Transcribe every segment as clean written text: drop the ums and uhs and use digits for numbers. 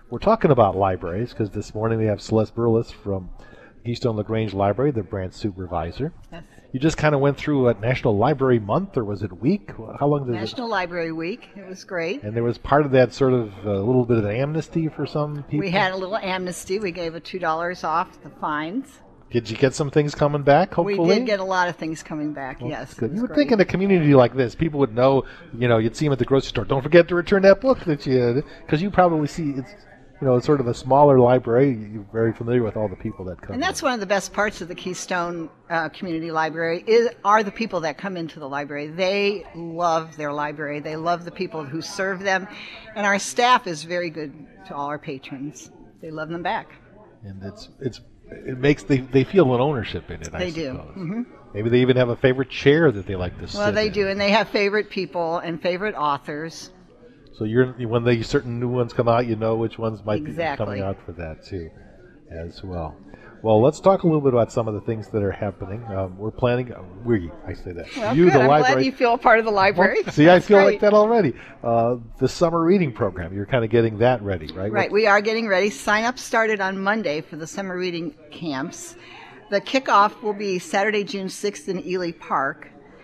we're talking about libraries because this morning we have Celeste Burles from Keystone LaGrange Library, the branch supervisor. Yes. You just kind of went through a National Library Month, or was it week? How long did National Library Week. It was great. And there was part of that sort of a little bit of an amnesty for some people? We had a little amnesty. We gave a $2 off the fines. Did you get some things coming back, hopefully? We did get a lot of things coming back, well, yes. Good. You would think in a community like this, people would know, you'd see them at the grocery store. Don't forget to return that book that you had. Because you probably see, it's sort of a smaller library. You're very familiar with all the people that come. And that's one of the best parts of the Keystone Community Library are the people that come into the library. They love their library. They love the people who serve them. And our staff is very good to all our patrons. They love them back. And it makes they feel an ownership in it. They I do. suppose. Mm-hmm. Maybe they even have a favorite chair that they like to sit in. Well, they do, and they have favorite people and favorite authors. So when certain new ones come out, you know which ones might be Exactly. coming out for that too, as well. Well, let's talk a little bit about some of the things that are happening. We're planning. I say that. Well, You, good. the I'm library. glad you feel a part of the library. Well, see, I feel great. like that already. The summer reading program. You're kind of getting that ready, right? Right. We are getting ready. Sign-up started on Monday for the summer reading camps. The kickoff will be Saturday, June 6th in Ely Park.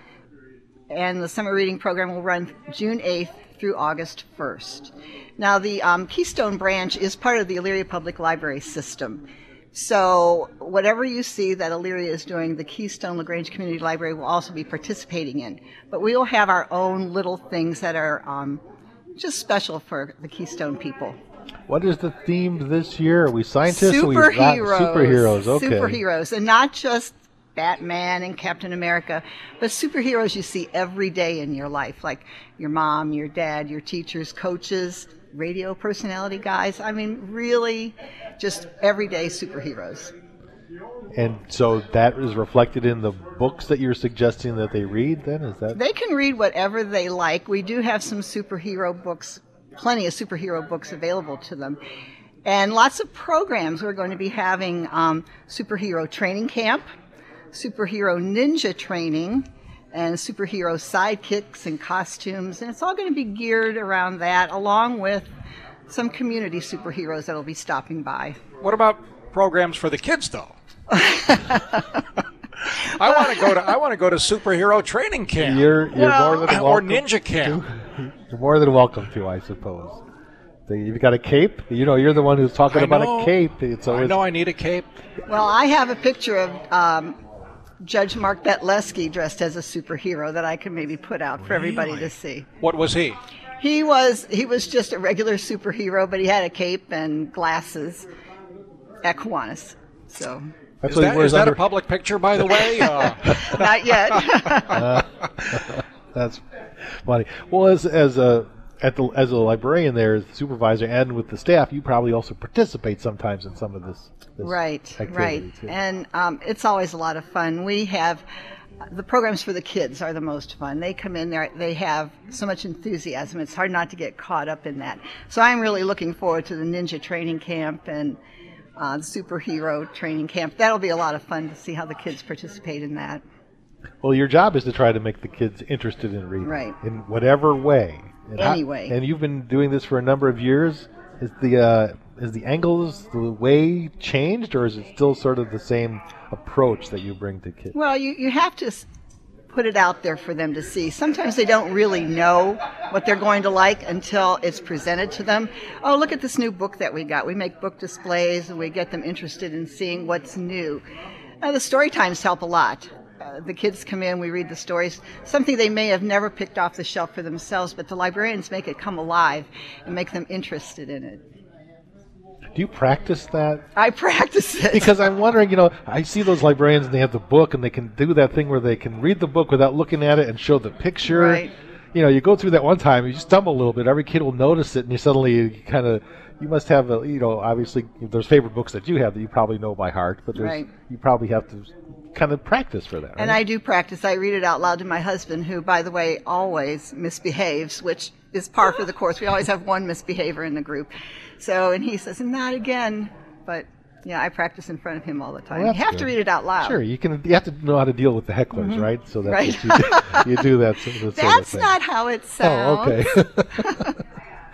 And the summer reading program will run June 8th through August 1st. Now, the Keystone branch is part of the Elyria Public Library system. So whatever you see that Elyria is doing, the Keystone LaGrange Community Library will also be participating in. But we will have our own little things that are just special for the Keystone people. What is the theme this year? Are we scientists? Superheroes. Superheroes, okay. Superheroes, and not just Batman and Captain America, but superheroes you see every day in your life, like your mom, your dad, your teachers, coaches, radio personality guys. I mean, really just everyday superheroes. And so that is reflected in the books that you're suggesting that they read then? Is that? They can read whatever they like. We do have some superhero books, plenty of superhero books available to them. And lots of programs. We're going to be having superhero training camp, superhero ninja training, and superhero sidekicks and costumes. And it's all going to be geared around that, along with some community superheroes that will be stopping by. What about programs for the kids, though? I want to go to superhero training camp. You're more than welcome. Or ninja camp. You're more than welcome to, I suppose. You've got a cape. You're the one who's talking about a cape. I know I need a cape. Well, I have a picture of Judge Mark Betleski dressed as a superhero that I can maybe put out for everybody to see. What was he? He was just a regular superhero, but he had a cape and glasses at Kiwanis. So. Is that a public picture, by the way? Not yet. That's funny. Well, as a librarian there, as the supervisor, and with the staff, you probably also participate sometimes in some of this activity too. And it's always a lot of fun. We have the programs for the kids are the most fun. They come in there, they have so much enthusiasm. It's hard not to get caught up in that. So I'm really looking forward to the ninja training camp and the superhero training camp. That'll be a lot of fun to see how the kids participate in that. Well, your job is to try to make the kids interested in reading, right, in whatever way. Anyway. And you've been doing this for a number of years. Is the angles, the way changed, or is it still sort of the same approach that you bring to kids? Well, you have to put it out there for them to see. Sometimes they don't really know what they're going to like until it's presented to them. Oh, look at this new book that we got. We make book displays and we get them interested in seeing what's new. The story times help a lot. The kids come in, we read the stories, something they may have never picked off the shelf for themselves, but the librarians make it come alive and make them interested in it. Do you practice that? I practice it. Because I'm wondering, I see those librarians and they have the book and they can do that thing where they can read the book without looking at it and show the picture. Right. You go through that one time, you stumble a little bit, every kid will notice it, and you must have, obviously, there's favorite books that you have that you probably know by heart, but you probably have to kind of practice for that, right? And I do practice. I read it out loud to my husband, who, by the way, always misbehaves, which is par for the course. We always have one misbehavior in the group. So, and he says, not again. But, yeah, I practice in front of him all the time. Well, you have good. to read it out loud. Sure, you have to know how to deal with the hecklers, right? So that's right. what you do that. That's not how it sounds. Oh, okay.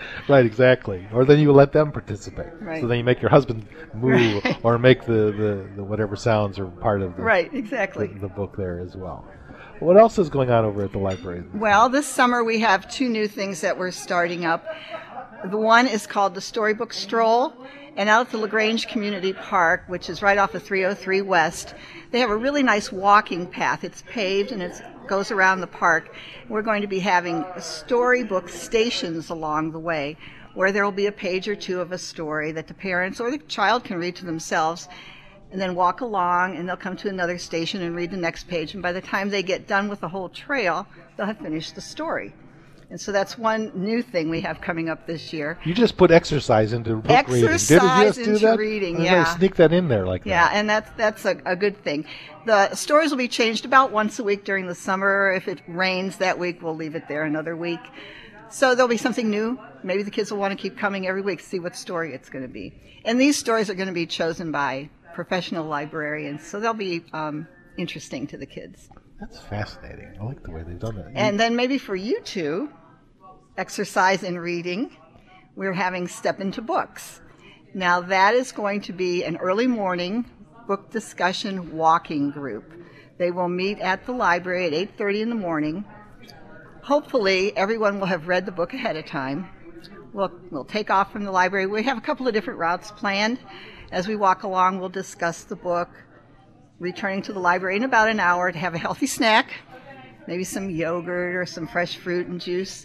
Right, exactly. Or then you let them participate. Right. So then you make your husband moo or make the whatever sounds are part of the, Right, exactly. the book there as well. What else is going on over at the library? Well, this summer we have 2 new things that we're starting up. The one is called the Storybook Stroll, and out at the LaGrange Community Park, which is right off of 303 West, they have a really nice walking path. It's paved and it goes around the park. We're going to be having storybook stations along the way, where there will be a page or 2 of a story that the parents or the child can read to themselves, and then walk along, and they'll come to another station and read the next page. And by the time they get done with the whole trail, they'll have finished the story. And so that's one new thing we have coming up this year. You just put exercise into book reading. Did you just do that? Reading, yeah. Sneak that in there like that. Yeah, and that's a good thing. The stories will be changed about once a week during the summer. If it rains that week, we'll leave it there another week. So there'll be something new. Maybe the kids will want to keep coming every week to see what story it's going to be. And these stories are going to be chosen by professional librarians, so they'll be interesting to the kids. That's fascinating. I like the way they've done that. And then maybe for you two, exercise in reading, we're having Step Into Books. Now that is going to be an early morning book discussion walking group. They will meet at the library at 8:30 in the morning. Hopefully everyone will have read the book ahead of time. We'll take off from the library. We have a couple of different routes planned. As we walk along, we'll discuss the book, returning to the library in about an hour to have a healthy snack, maybe some yogurt or some fresh fruit and juice.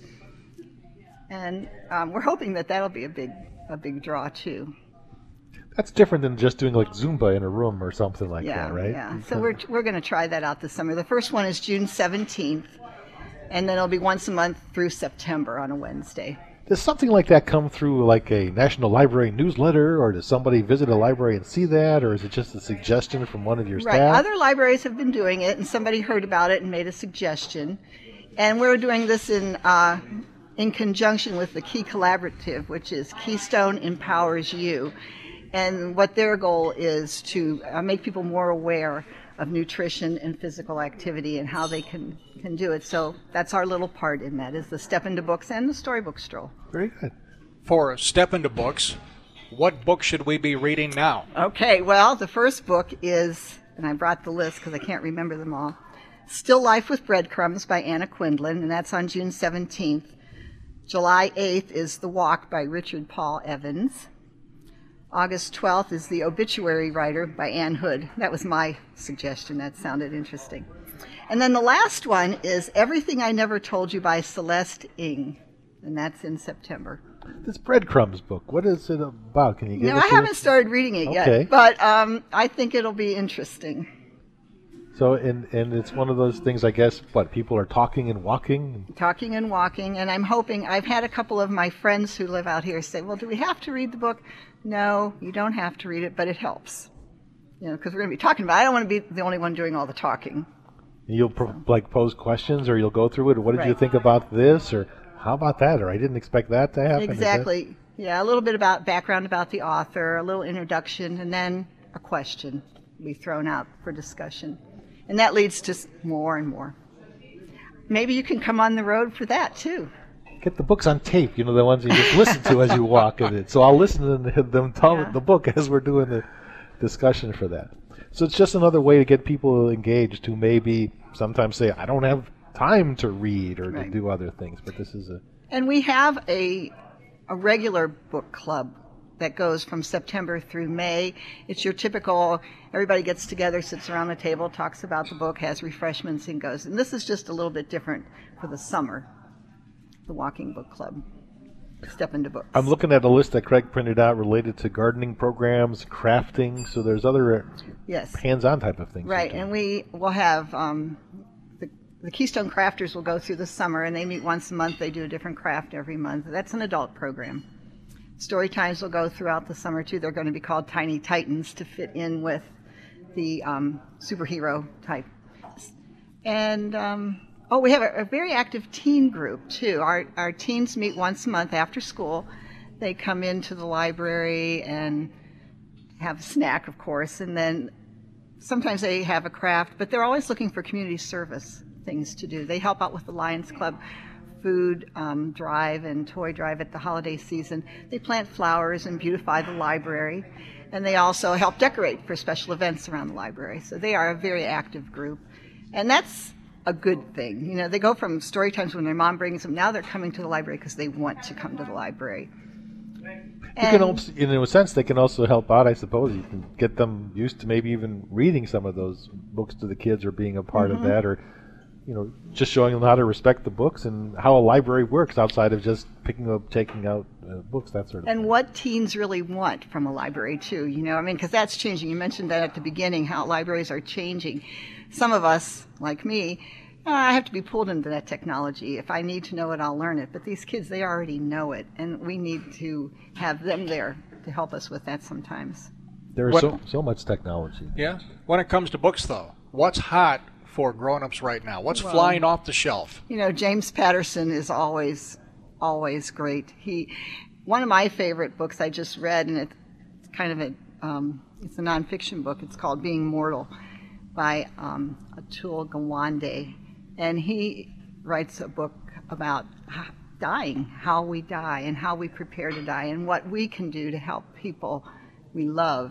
And we're hoping that that'll be a big draw too. That's different than just doing like Zumba in a room or something like that, right? Yeah. So we're going to try that out this summer. The first one is June 17th, and then it'll be once a month through September on a Wednesday. Does something like that come through like a National Library newsletter, or does somebody visit a library and see that, or is it just a suggestion from one of your staff? Right. Other libraries have been doing it, and somebody heard about it and made a suggestion. And we're doing this in conjunction with the Key Collaborative, which is Keystone Empowers You. And what their goal is to make people more aware of nutrition and physical activity and how they can do it. So that's our little part in that, is the Step Into Books and the Storybook Stroll. Very good. For Step Into Books, what book should we be reading now? Okay, well, the first book is, and I brought the list because I can't remember them all, Still Life with Breadcrumbs by Anna Quindlen, and that's on June 17th. July 8th is The Walk by Richard Paul Evans. August 12th is The Obituary Writer by Ann Hood. That was my suggestion. That sounded interesting. And then the last one is Everything I Never Told You by Celeste Ng, and that's in September. This Breadcrumbs book, what is it about? Can you give I haven't started reading it yet, but I think it'll be interesting. So, and it's one of those things, I guess, what, people are talking and walking? Talking and walking, and I'm hoping, I've had a couple of my friends who live out here say, well, do we have to read the book? No, you don't have to read it, but it helps. You know, because we're going to be talking about it. I don't want to be the only one doing all the talking. You'll pose questions, or you'll go through it. What did you think about this, or how about that, or I didn't expect that to happen. Exactly. Yeah, a little bit about background about the author, a little introduction, and then a question will be thrown out for discussion. And that leads to more and more. Maybe you can come on the road for that, too. Get the books on tape, you know, the ones you just listen to as you walk in it. So I'll listen to them tell the book as we're doing the discussion for that. So it's just another way to get people engaged who maybe sometimes say, I don't have time to read or to do other things. But this is a... And we have a regular book club that goes from September through May. It's your typical, everybody gets together, sits around the table, talks about the book, has refreshments, and goes. And this is just a little bit different for the summer, the Walking Book Club. Step Into Books. I'm looking at a list that Craig printed out related to gardening programs, crafting, so there's other hands-on type of things. Right, and we will have, the Keystone Crafters will go through the summer, and they meet once a month. They do a different craft every month. That's an adult program. Story times will go throughout the summer, too. They're going to be called Tiny Titans to fit in with the superhero type. And, we have a very active teen group, too. Our teens meet once a month after school. They come into the library and have a snack, of course, and then sometimes they have a craft, but they're always looking for community service things to do. They help out with the Lions Club food drive and toy drive at the holiday season. They plant flowers and beautify the library, and they also help decorate for special events around the library. So they are a very active group, and that's a good thing. You know, they go from story times when their mom brings them, now they're coming to the library because they want to come to the library. You can also, in a sense, they can also help out, I suppose. You can get them used to maybe even reading some of those books to the kids, or being a part of that, or just showing them how to respect the books and how a library works outside of just picking up, taking out books, that sort of thing. And what teens really want from a library, too, because that's changing. You mentioned that at the beginning, how libraries are changing. Some of us, like me, I have to be pulled into that technology. If I need to know it, I'll learn it. But these kids, they already know it, and we need to have them there to help us with that sometimes. There is so much technology. Yeah. When it comes to books, though, what's hot for grown-ups right now? What's flying off the shelf? James Patterson is always great. One of my favorite books I just read, and it's kind of it's a nonfiction book. It's called Being Mortal by Atul Gawande, and he writes a book about dying, how we die and how we prepare to die, and what we can do to help people we love,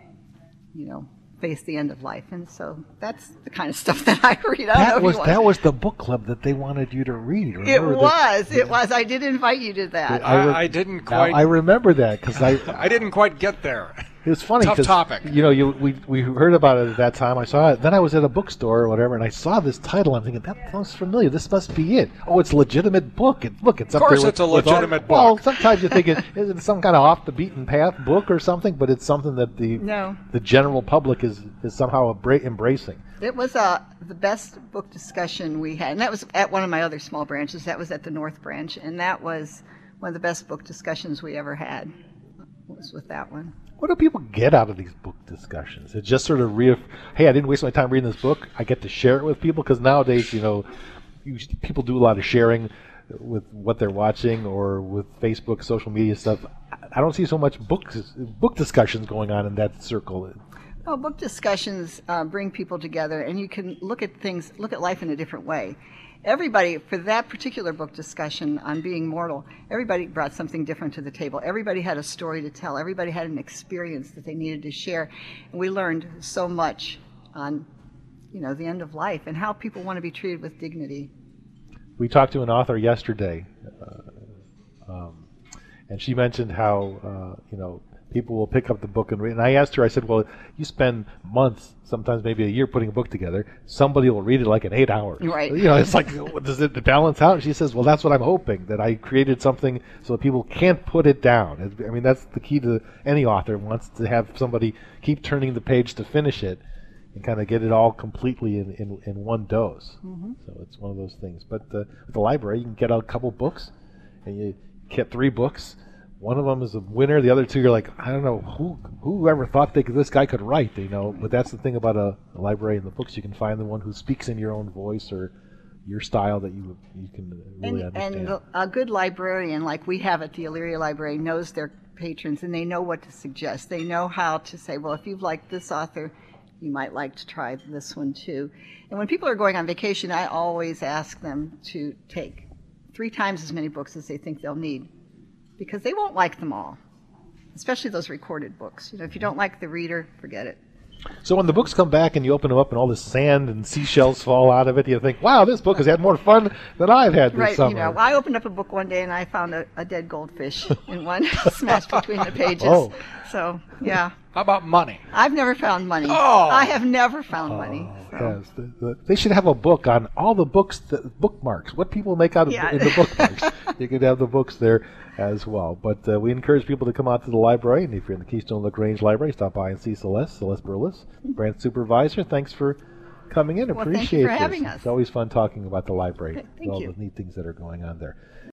face the end of life. And so that's the kind of stuff that I read. That was the book club that they wanted you to read. It was. I did invite you to that. I didn't quite. I remember that because I didn't quite get there. It was funny. Tough topic. We heard about it at that time. I saw it. Then I was at a bookstore or whatever, and I saw this title. I'm thinking, that sounds familiar. This must be it. Oh, it's a legitimate book. It's up there. Of course, it's a legitimate book. Well, sometimes you think it's some kind of off the beaten path book or something, but it's something that the general public is somehow embracing. It was the best book discussion we had, and that was at one of my other small branches. That was at the North Branch, and that was one of the best book discussions we ever had. Was with that one. What do people get out of these book discussions? It's just sort of hey, I didn't waste my time reading this book. I get to share it with people, because nowadays, people do a lot of sharing with what they're watching or with Facebook, social media stuff. I don't see so much book discussions going on in that circle. Well, book discussions bring people together, and you can look at life in a different way. Everybody, for that particular book discussion on Being Mortal, everybody brought something different to the table. Everybody had a story to tell. Everybody had an experience that they needed to share. And we learned so much on, the end of life and how people want to be treated with dignity. We talked to an author yesterday, and she mentioned how, people will pick up the book and read. And I asked her, I said, well, you spend months, sometimes maybe a year, putting a book together. Somebody will read it like in 8 hours. Right. It's like, does it balance out? And she says, well, that's what I'm hoping, that I created something so that people can't put it down. I mean, that's the key to any author, wants to have somebody keep turning the page to finish it and kind of get it all completely in one dose. Mm-hmm. So it's one of those things. But with the library, you can get out a couple books, and you get 3 books. One of them is a winner. The other 2, you're like, I don't know, who ever thought this guy could write, But that's the thing about a library and the books. You can find the one who speaks in your own voice or your style that you can really understand. And a good librarian, like we have at the Elyria Library, knows their patrons, and they know what to suggest. They know how to say, well, if you've liked this author, you might like to try this one too. And when people are going on vacation, I always ask them to take 3 times as many books as they think they'll need, because they won't like them all, especially those recorded books. If you don't like the reader, forget it. So when the books come back and you open them up and all this sand and seashells fall out of it, you think, wow, this book has had more fun than I've had this summer. I opened up a book one day and I found a dead goldfish in one smashed between the pages. Oh. So, yeah. How about money? I've never found money. Oh. I have never found money. So. Yes. They should have a book on all the books, bookmarks, what people make out of in the bookmarks. You could have the books there as well. But we encourage people to come out to the library, and if you're in the Keystone LaGrange Library, stop by and see Celeste Burles, branch supervisor. Thanks for coming in. Well, Appreciate thank you for this. having us. It's always fun talking about the library. Thank all you. the neat things that are going on there.